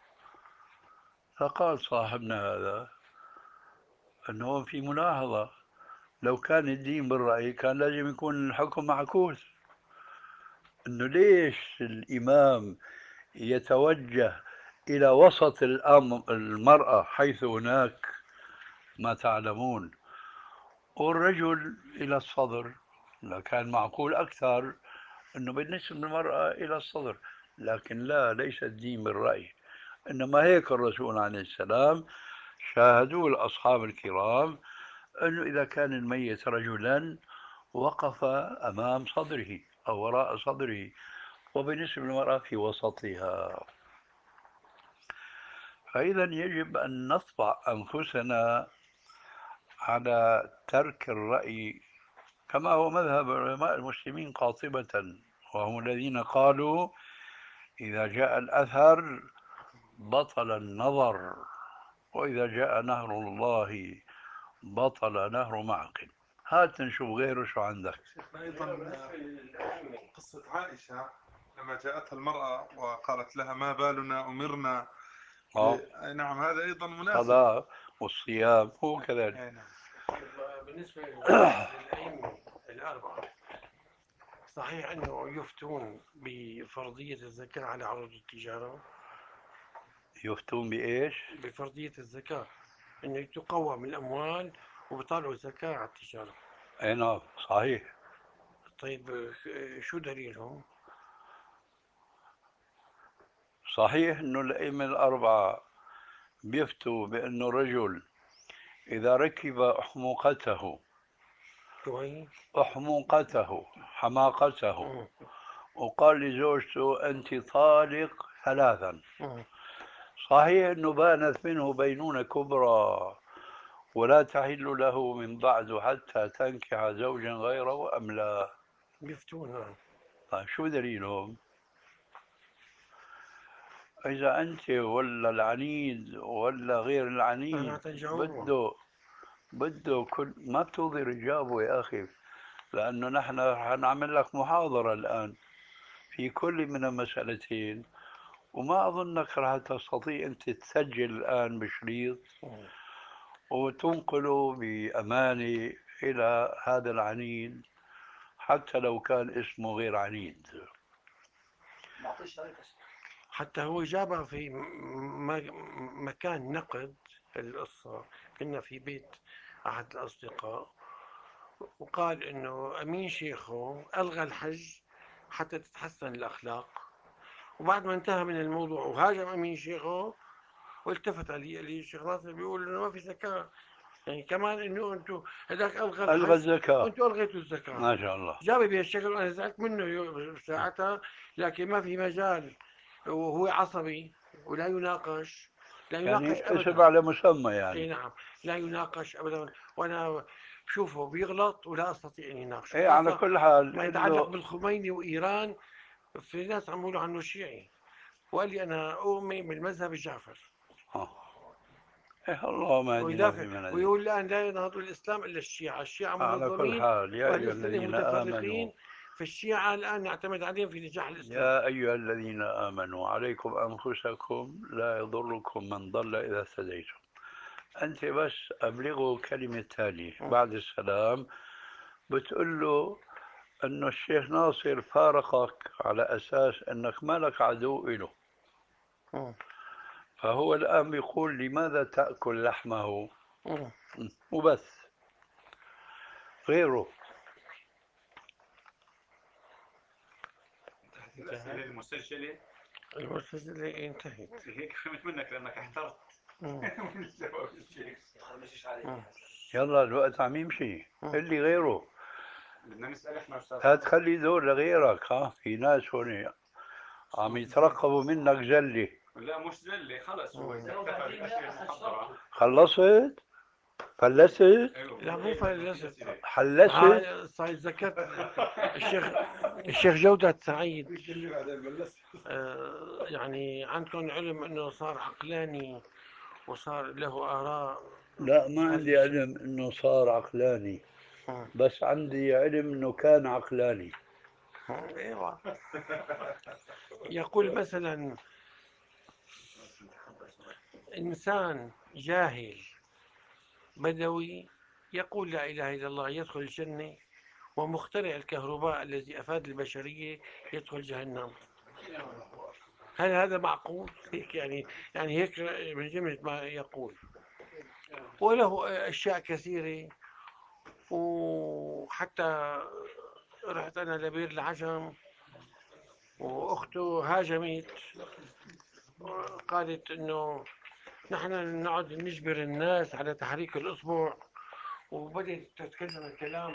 فقال صاحبنا هذا أنه في ملاحظة، لو كان الدين بالرأي كان لازم يكون الحكم معكوس، أنه ليش الإمام يتوجه إلى وسط المرأة حيث هناك ما تعلمون، والرجل إلى الصدر. لكان معقول أكثر أنه بالنسبة للمرأة إلى الصدر، لكن لا، ليس الدين بالرأي، إنما هيك الرسول عليه السلام شاهدوه الأصحاب الكرام أنه إذا كان الميت رجلا وقف أمام صدره أو وراء صدره، وبالنسبة للمرأة في وسطها. فإذا يجب أن نطبع أنفسنا على ترك الرأي كما هو مذهب علماء المسلمين قاطبة، وهم الذين قالوا إذا جاء الأثر بطل النظر، وإذا جاء نهر الله بطل نهر معقل. هات نشوف غيره شو عندك. أيضا قصة عائشة لما جاءتها المرأة وقالت لها ما بالنا أمرنا. آه. أي نعم، هذا أيضا مناسب. الصلاة والصيام هو كذلك. أي نعم. بالنسبة للأئمة الأربعة، صحيح أنه يفتون بفرضية الزكاة على عروض التجارة؟ يفتون بإيش؟ بفرضية الزكاة، أنه تقوم الأموال وبيطلعوا زكاة على التجارة. أي نعم صحيح. طيب شو دليلهم؟ صحيح أنه الأئمة الأربعة بيفتوا بأنه الرجل إذا ركب أحمقته أحمقته حماقته وقال لزوجته أنت طالق ثلاثا، صحيح أنه بانت منه بينونة كبرى ولا تحل له من بعد حتى تنكح زوجا غيره أم لا؟ بيفتون. طيب شو دليلهم؟ إذا أنت ولا العنيد ولا غير العنيد بده بده كل ما بتقدر تجاوبه يا أخي، لأنه نحن رح نعمل لك محاضرة الآن في كل من المسألتين، وما أظنك راح تستطيع أنت تسجل الآن بشريط وتنقله بأمانة إلى هذا العنيد حتى لو كان اسمه غير عنيد. حتى هو جابها في مكان نقد القصة، كنا في بيت أحد الأصدقاء وقال إنه أمين شيخه ألغى الحج حتى تتحسن الأخلاق، وبعد ما انتهى من الموضوع وهاجم أمين شيخه والتفت علي قال لي الشيخ ناصر بيقول إنه ما في زكاة، يعني كمان إنه أنتم هذاك ألغى ألغى الزكاة وأنتم ألغيتوا الزكاة. ما شاء الله. جابي بهالشكل وأنا زعلت منه ساعتها، لكن ما في مجال، وهو عصبي ولا يناقش لا يناقش يعني أبدا. اسم على مسمى يعني. اي نعم، لا يناقش ابدا، وانا بشوفه بيغلط ولا استطيع ان يناقشه. ايه على كل حال ما يتعلق بالخميني وايران، في ناس عم يقولوا عنه شيعي، وقال لي انا اؤمن بالمذهب الجعفر. اه إيه الله ما عندنا في منازل. ويقول الان لا ينهض الاسلام الا الشيعه، الشيعه على كل منظمين حال يا واهل أيها السنه الذين متفرقين، آمنوا فالشيعه الان نعتمد عليهم في نجاح الاسلام. يا أيها الذين آمنوا عليكم أنفسكم لا يضركم من ضل إذا اهتديتم. أنت بس أبلغه كلمة تالية بعد السلام، بتقول له أنه الشيخ ناصر فارقك على أساس أنك ما لك عدو إله، فهو الآن بيقول لماذا تأكل لحمه وبس غيره. الأسئلة المسجلة المسجلة انتهت. هيك فهمت منك لأنك احترت من جواب الشيخ. يلا الوقت عم يمشي، اللي غيره بدنا نسأل احنا أستاذ. لا تخلي دور لغيرك. ها في ناس هون عم يترقبوا منك جلة. لا مش زلة، خلص هو اكتفى بالأسئلة المحضرة. خلصت؟ فلست؟ لا مو فلست، حلست؟ صار ذكرت الشيخ الشيخ جودة سعيد. آه يعني عندكم علم انه صار عقلاني وصار له آراء؟ لا ما عندي علم انه صار عقلاني، بس عندي علم انه كان عقلاني. ايوه. يقول مثلا انسان جاهل بدوي يقول لا اله الا الله يدخل الجنه، ومخترع الكهرباء الذي افاد البشريه يدخل جهنم. هل هذا معقول؟ هيك يعني يعني هيك من جمله ما يقول. وله اشياء كثيره، وحتى رحت انا لبير العجم واخته هاجمت، قالت انه نحن نقعد نجبر الناس على تحريك الأصبع، وبدأت تتكلم الكلام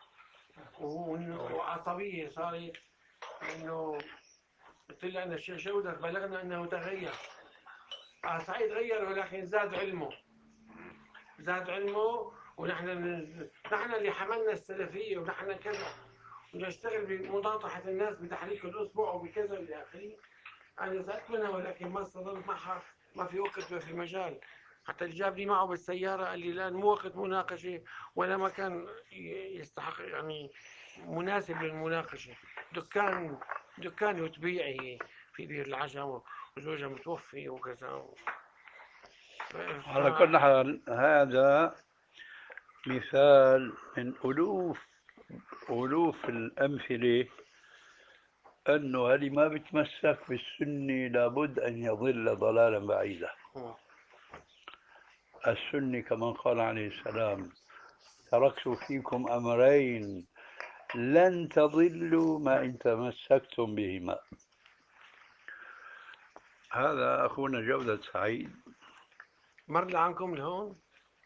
وعصبية صارت، إنه قلت له أنا الشيخ جودة بلغنا أنه تغير. آه سعيد غير، ولكن زاد علمه، زاد علمه، ونحن نحن اللي حملنا السلفية، ونحن كذا، ونشتغل بمناطحة الناس بتحريك الأصبع وبكذا إلى آخره. أنا زهقت منها، ولكن ما استظلت معها، ما في وقت وما في مجال. حتى اللي جابني معه بالسيارة قال لي الآن مو وقت مناقشة، ولا مكان يستحق يعني مناسب للمناقشة. دكان دكان وتبيعي في بير العجم، وزوجها متوفي وكذا. ف... على كل حال هذا مثال من ألوف ألوف الأمثلة أنه اللي ما بتمسك بالسنة لابد أن يضل ضلالا بعيدا. السنة كما قال عليه السلام: تركت فيكم أمرين لن تضلوا ما إن تمسكتم بهما. هذا أخونا جودة سعيد مر عنكم لهون؟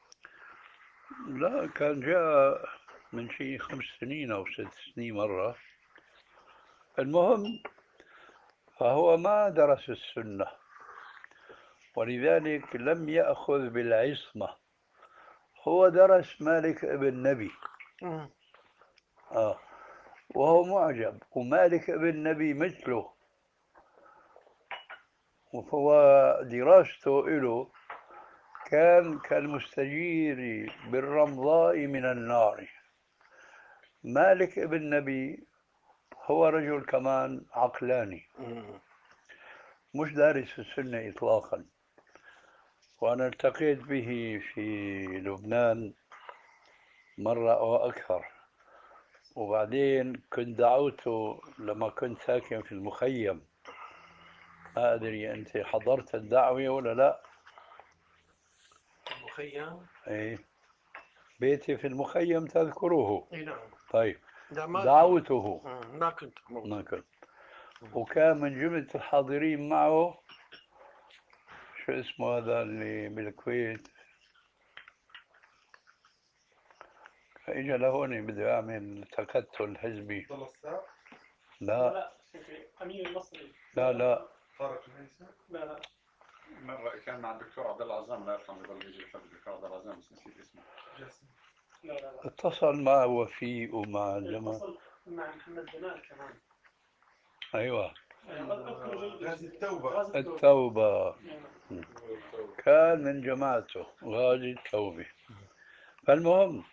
لا، كان جاء من شيء خمس سنين أو ست سنين مرة. المهم، فهو ما درس السنة، ولذلك لم يأخذ بالعصمة. هو درس مالك ابن نبي آه وهو معجب، ومالك ابن نبي مثله، وهو دراسته له كان كالمستجير بالرمضاء من النار. مالك ابن نبي هو رجل كمان عقلاني، مش دارس السنة إطلاقا. وأنا التقيت به في لبنان مرة أو أكثر، وبعدين كنت دعوته لما كنت ساكن في المخيم. ما أدري أنت حضرت الدعوة ولا لا؟ المخيم؟ إيه، بيتي في المخيم تذكروه؟ إيه نعم. طيب، ما دعوته ما كنت ما كنت، وكان من جملة الحاضرين معه شو اسمه هذا اللي بالكويت، فإجا لهون بده يعمل تكتل حزبي. لا لا أمين المصري. لا لا لا لا مرة كان مع الدكتور عبد الله عزام، لا يرحم يضل يجي يحب الدكتور عبد الله عزام، بس نسيت اسمه. لا لا لا اتصل مع وفيق ومع الجماعة. اتصل مع محمد جمال كمان. أيوة، غازي التوبة. التوبة كان من جماعته، غازي التوبة. فالمهم،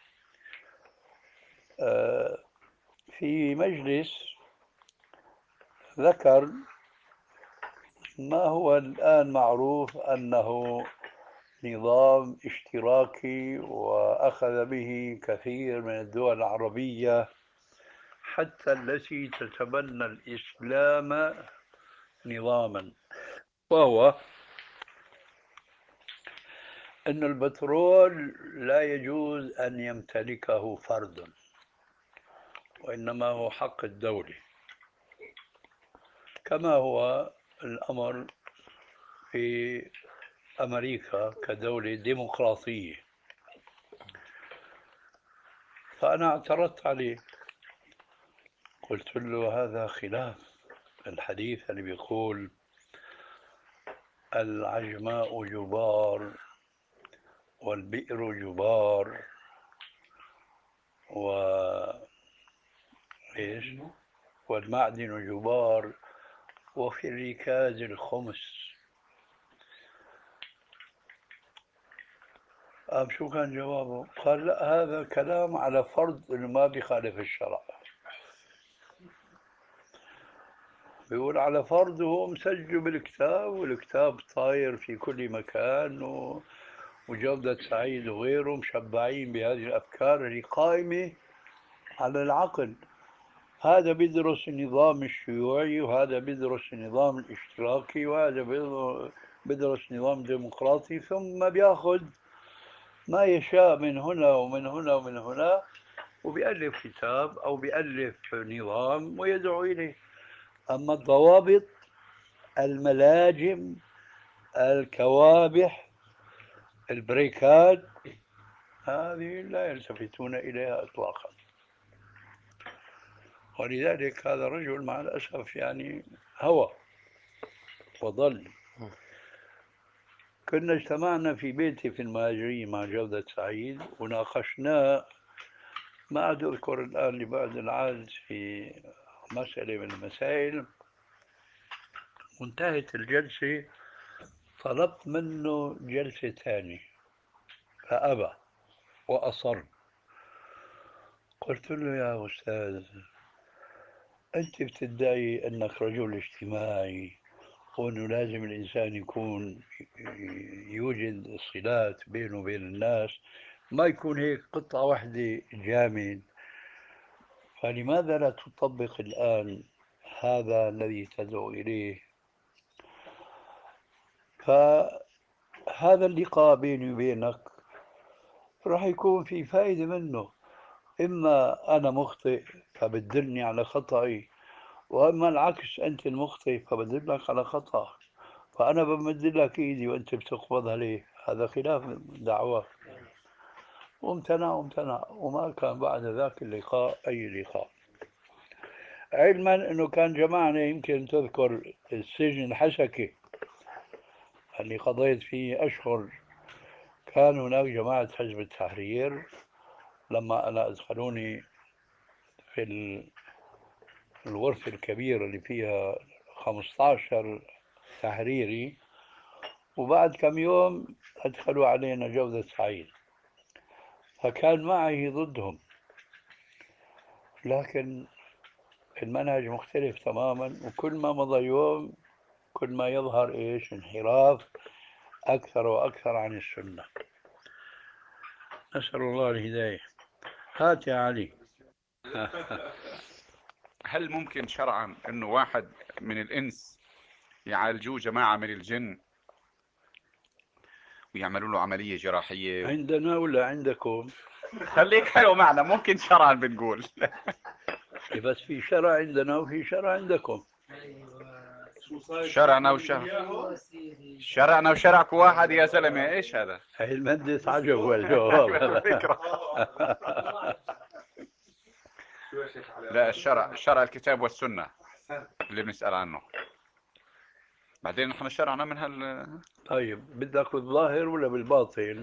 آه، في مجلس ذكر ما هو الآن معروف أنه نظام اشتراكي، وأخذ به كثير من الدول العربية حتى التي تتبنى الإسلام نظاما، وهو أن البترول لا يجوز أن يمتلكه فرد، وإنما هو حق الدولة، كما هو الأمر في أمريكا كدولة ديمقراطية. فأنا اعترضت عليه، قلت له هذا خلاف الحديث اللي بيقول العجماء جبار والبئر جبار و إيش والمعدن جبار وفي الركاز الخمس. أم شو كان جوابه؟ قال لا، هذا كلام على فرض إنه ما بيخالف الشرع. بيقول على فرض هو مسجل بالكتاب، والكتاب طاير في كل مكان، و... وجودة سعيد وغيره مشبعين بهذه الأفكار اللي قائمة على العقل. هذا بيدرس النظام الشيوعي، وهذا بيدرس النظام الاشتراكي، وهذا بيدرس نظام ديمقراطي، ثم بياخذ ما يشاء من هنا ومن هنا ومن هنا، وبيألف كتاب أو بيألف نظام ويدعو إليه. أما الضوابط، الملاجم، الكوابح، البريكات هذه لا يلتفتون إليها إطلاقا. ولذلك هذا الرجل مع الأسف يعني هوى وضل. كنا اجتمعنا في بيتي في المهاجرين مع جودة سعيد وناقشنا، ما عاد أذكر الآن لبعد العهد، في مسألة من المسائل، وانتهت الجلسة. طلبت منه جلسة ثانية فأبى وأصر. قلت له يا أستاذ، أنت بتدعي أنك رجل اجتماعي وأنه لازم الإنسان يكون يوجد صلات بينه وبين الناس، ما يكون هيك قطعة واحدة جامد، فلماذا لا تطبق الآن هذا الذي تدعو إليه؟ فهذا اللقاء بيني وبينك راح يكون في فائدة منه، إما أنا مخطئ فبتدلني على خطأي، وأما العكس أنت المخطئ فبدلك على خطأ، فأنا بمد لك إيدي وأنت بتقبضها ليه؟ هذا خلاف دعوة. وامتنع وامتنع وما كان بعد ذاك اللقاء أي لقاء. علما أنه كان جمعنا، يمكن تذكر السجن الحسكي اللي قضيت فيه أشهر، كان هناك جماعة حزب التحرير. لما أنا أدخلوني في الغرفة الكبيرة اللي فيها خمسة عشر تحريري، وبعد كم يوم أدخلوا علينا جودة سعيد، فكان معي ضدهم، لكن المنهج مختلف تماما. وكل ما مضى يوم كل ما يظهر إيش انحراف أكثر وأكثر عن السنة. نسأل الله الهداية. هات يا علي. هل ممكن شرعا انه واحد من الانس يعالجوه جماعة من الجن ويعملوا له عملية جراحية؟ عندنا ولا عندكم؟ خليك حلو معنا، ممكن شرعا بنقول. بس في شرع عندنا وفي شرع عندكم. شرعنا وشرع شرعنا وشرعك واحد يا زلمة، ايش هذا؟ هي المهندس عجب والجواب. فكرة. لا، الشرع شرع الكتاب والسنة اللي بنسأل عنه، بعدين نحن شرعنا من هال. طيب بدك بالظاهر ولا بالباطن؟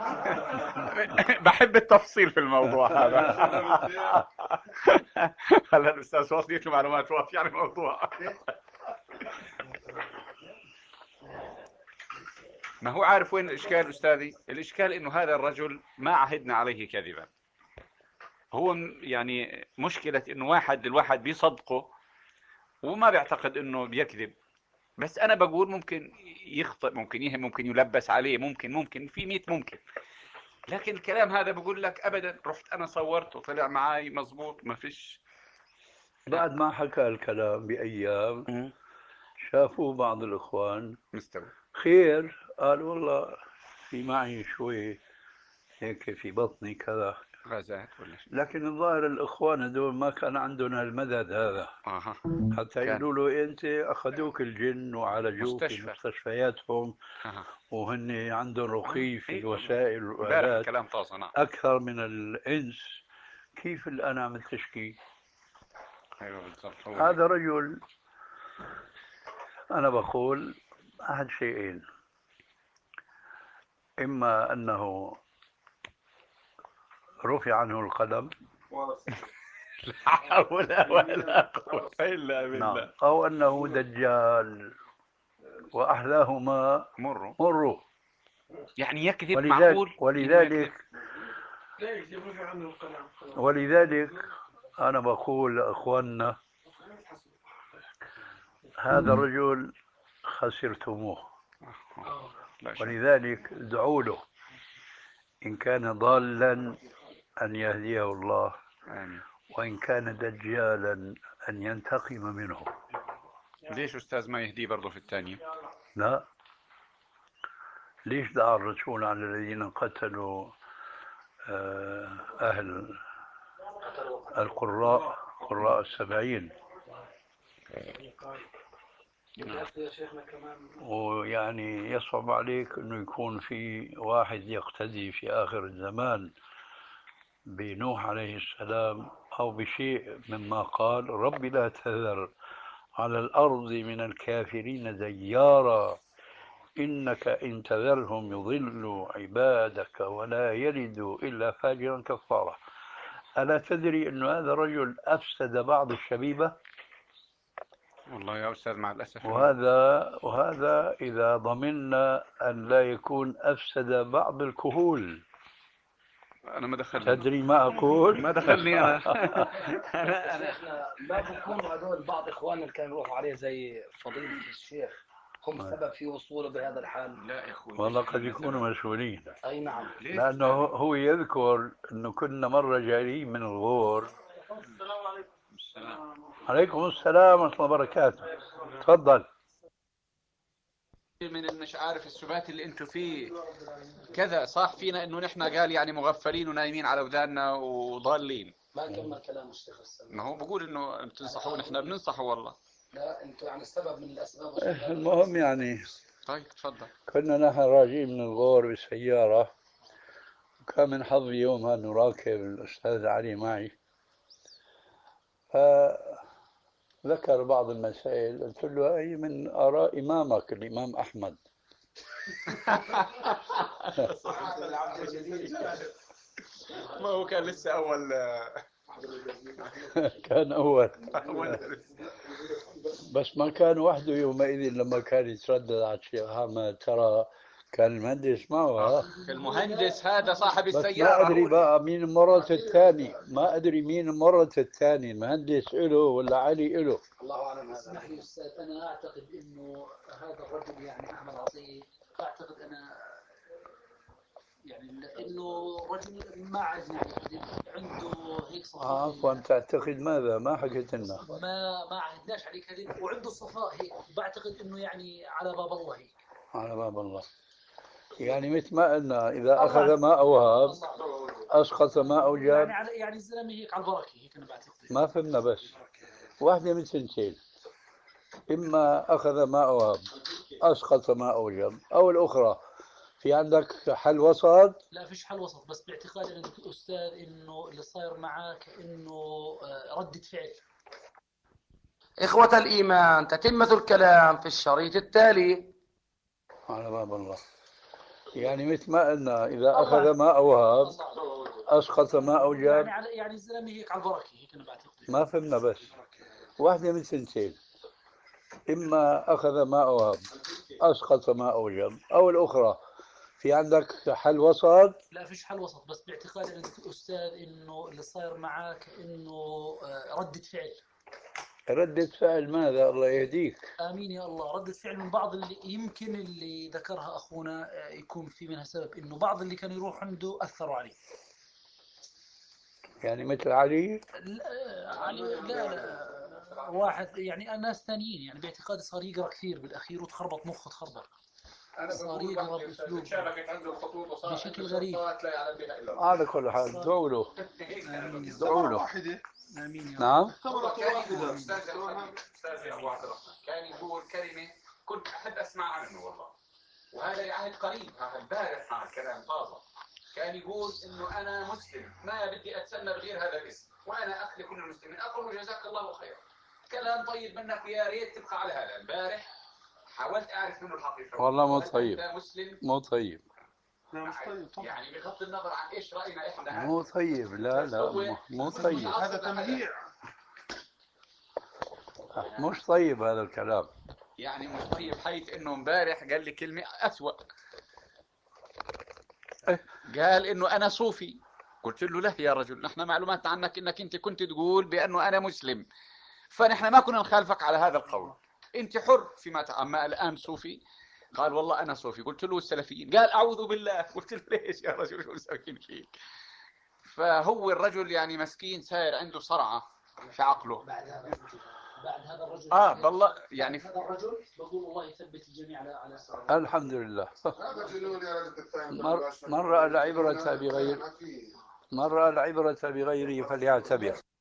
بحب التفصيل في الموضوع هذا. هلا الاستاذ وصلت له معلومات وافية عن الموضوع. ما هو عارف وين الاشكال استاذي؟ الاشكال انه هذا الرجل ما عهدنا عليه كذبا. هو يعني مشكلة انه واحد الواحد بيصدقه وما بيعتقد انه بيكذب، بس انا بقول ممكن يخطئ، ممكن يهم، ممكن يلبس عليه، ممكن ممكن في ميت ممكن. لكن الكلام هذا بقول لك ابدا، رحت انا صورته طلع معي مزبوط، ما فيش. بعد ما حكى الكلام بأيام شافوه بعض الإخوان مستوى خير، قال والله في معي شوي هيك في بطني كذا، غازات ولا شيء. لكن الظاهر الإخوان هذول ما كان عندهم المدد هذا. اها حتى يقولوا له أنت أخذوك الجن وعالجوك في مستشفى. مستشفياتهم، أها. وهن عندهم رقي في إيه. الوسائل امبارح والآلات كلام طازه. نعم. أكثر من الإنس. كيف الآن عم تشكي؟ ايوه بالضبط. هذا رجل، أنا بقول أحد شيئين: إما أنه رفع عنه القلم لا حول ولا قوة إلا بالله. نعم، أو أنه دجال، وأحلاهما مروا مروا. يعني يكذب. ولذلك معقول ولذلك لا يكذب رفع عنه القلم. ولذلك أنا بقول لأخواننا هذا الرجل خسرتموه، ولذلك ادعوا له إن كان ضالا أن يهديه الله، آمين. وإن كان دجالا أن ينتقم منه. ليش أستاذ ما يهديه برضه في الثانية؟ لا، ليش دعا الرسول على الذين قتلوا أهل القراء قراء السبعين؟ يا شيخنا كمان ويعني يصعب عليك أنه يكون في واحد يقتدي في آخر الزمان بنوح عليه السلام أو بشيء مما قال رب لا تذر على الأرض من الكافرين ديارا إنك إن تذرهم يضلوا عبادك ولا يلدوا إلا فاجرا كفارا. ألا تدري أن هذا الرجل أفسد بعض الشبيبة؟ والله يا أستاذ مع الأسف. وهذا وهذا إذا ضمننا أن لا يكون أفسد بعض الكهول. أنا ما دخلني. تدري ما أقول؟ ما دخلني أنا. أنا أنا ما بكونوا هذول بعض إخواننا اللي كانوا يروحوا عليه زي فضيلة الشيخ هم السبب في وصوله بهذا الحال؟ لا يا أخوي. والله قد يكونوا مسؤولين. أي نعم. لأنه هو يذكر أنه كنا مرة جايين من الغور. السلام عليكم. السلام. عليكم السلام ورحمة الله وبركاته. تفضل. من مش عارف السبات اللي انتم فيه كذا صح فينا انه نحن قال يعني مغفلين ونايمين على وداننا وضالين. ما كمل كلام الشيخ السلام. ما هو بقول انه بتنصحوا نحن بننصحه والله. لا انتم يعني السبب من الاسباب. المهم يعني طيب تفضل. كنا نحن راجعين من الغور بالسيارة وكان من حظي يومها أنه راكب الأستاذ علي معي، فذكر بعض المسائل قلت له أي من آراء إمامك الإمام أحمد. ما هو كان لسه أول كان أول أول بس ما كان وحده يومئذ لما كان يتردد على الشيخ أحمد، ترى كان المهندس معه. المهندس هذا صاحب بس السيارة. ما أدري بقى مين المرة الثاني، ما أدري مين المرة الثاني، المهندس إله ولا علي إله. الله أعلم. اسمح لي أستاذ، أنا أعتقد إنه هذا الرجل يعني أحمد عطية، أعتقد أنا يعني إنه رجل ما عندنا يعني عنده هيك صفاء. آه عفوا تعتقد ماذا؟ ما حكيت لنا. ما ما عهدناش عليه كذب وعنده صفاء هيك، بعتقد إنه يعني على باب الله هيك. على باب الله. يعني مثل ما قلنا إذا أخذ ما أوهب أسقط ما أوجب. يعني على يعني الزلمة هيك على البركة هيك أنا بعتقد. ما فهمنا بس واحدة من سنتين، إما أخذ ما أوهب أسقط ما أوجب، أو الأخرى. في عندك حل وسط؟ لا فيش حل وسط، بس باعتقادي أنا أستاذ إنه اللي صاير معك إنه ردة فعل. إخوة الإيمان، تتمة الكلام في الشريط التالي. على باب الله. يعني مثل ما قلنا إذا أخذ ما أوهب أسقط ما أوجب. يعني على يعني الزلمة هيك على البركة هيك أنا بعتقد. ما فهمنا بس واحدة من سنتين، إما أخذ ما أوهب أسقط ما أوجب، أو الأخرى. في عندك حل وسط؟ لا فيش حل وسط، بس باعتقادي أنا أستاذ إنه اللي صاير معك إنه ردة فعل. ردة فعل ماذا؟ الله يهديك. آمين يا الله. ردة فعل من بعض اللي يمكن اللي ذكرها أخونا يكون في منها سبب إنه بعض اللي كانوا يروح عنده أثروا عليه. يعني مثل علي؟ لا علي لا لا واحد يعني ناس ثانيين يعني باعتقادي صار يقرأ كثير بالأخير وتخربط مخه تخربط. صار يقرأ بأسلوب بشكل غريب. على كل حال ادعوا له. ادعوا له. آمين. نعم. كان يقول كلمة كنت أحب أسمع عنه والله، وهذا عهد قريب، هذا امبارح مع كلام طازة. كان يقول إنه أنا مسلم ما بدي أتسمى بغير هذا الاسم، وأنا أخ لكل المسلمين. أقول جزاك الله خيرا، كلام طيب منك ويا ريت تبقى على هذا. امبارح حاولت أعرف منه الحقيقة. والله مو طيب. مسلم مو طيب. يعني بغض النظر عن إيش رأينا إحنا. مو طيب. لا لا مو طيب. هذا تمييع. مش طيب هذا الكلام. يعني مش طيب حيث إنه امبارح قال لي كلمة أسوأ. قال إنه أنا صوفي. قلت له لا يا رجل، نحن معلومات عنك إنك أنت كنت تقول بأنه أنا مسلم، فنحن ما كنا نخالفك على هذا القول، أنت حر فيما ت... أما الآن صوفي. قال والله أنا صوفي. قلت له السلفيين. قال أعوذ بالله. قلت له ليش يا رجل شو مسوين فيك؟ فهو الرجل يعني مسكين ساير عنده صرعة في عقله. بعد هذا بعد هذا الرجل آه والله يعني هذا الرجل بقول الله يثبت الجميع على على الصراط. الحمد لله. مر مر العبرة بغير مر العبرة بغيره فليعتبر.